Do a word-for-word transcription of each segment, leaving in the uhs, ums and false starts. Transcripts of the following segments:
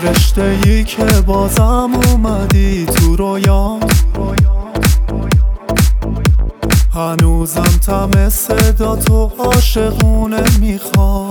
فرشته ای که بازم اومدی تو رویام، هنوزم طعم صدا تو عاشقونه میخوام.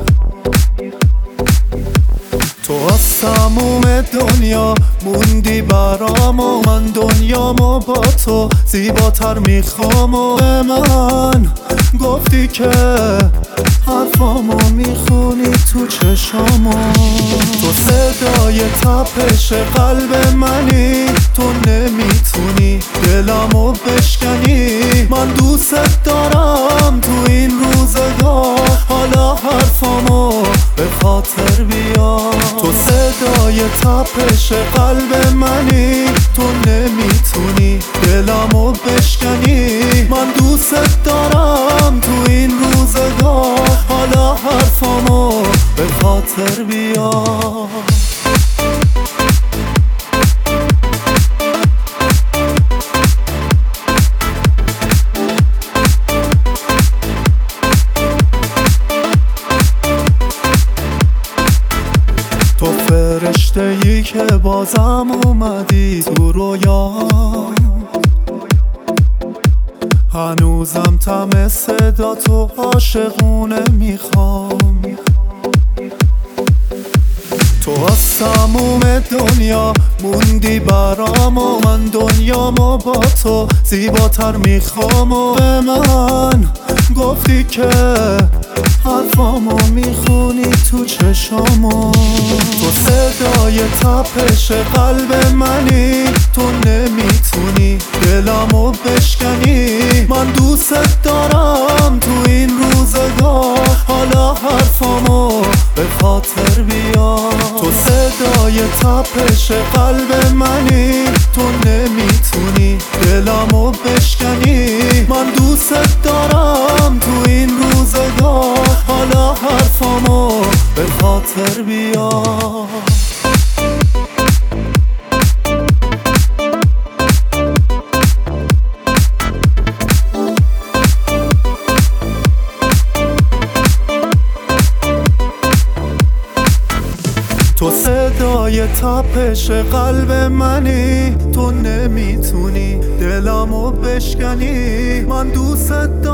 تو از تموم دنیا موندی برام و من دنیامو با تو زیباتر میخوام. و به من گفتی که حرفامو میخونی تو چشامو، تو صدای تپش قلب منی، تو نمیتونی دلمو بشکنی. من دوست دارم تو این روزگار حالا حرفامو به خاطر بیار. تو صدای تپش قلب منی، تو نمیتونی دلمو بشکنی. من دوست دارم تو این روزگار حالا حرفامو به خاطر بیار. تو فرشته ای که بازم اومدی تو رویام، هنوزم طعم صدا تو عاشقونه میخوام. تو از تموم دنیا موندی برام و من دنیامو با تو زیباتر میخوام. و به من گفتی که حرفامو میخونی تو چشامو، تو صدای تپش قلب منی، تو نمیتونی دلمو بشکنی. من دوست دارم تو این روزگار حالا حرفامو به خاطر بیار. تو صدای تپش قلب منی، تو نمیتونی دلمو بشکنی. من دوست دارم تو این روزگار حالا حرفامو به خاطر بیار. تو صدای تپش قلب منی، تو نمیتونی دلمو بشکنی. من دوست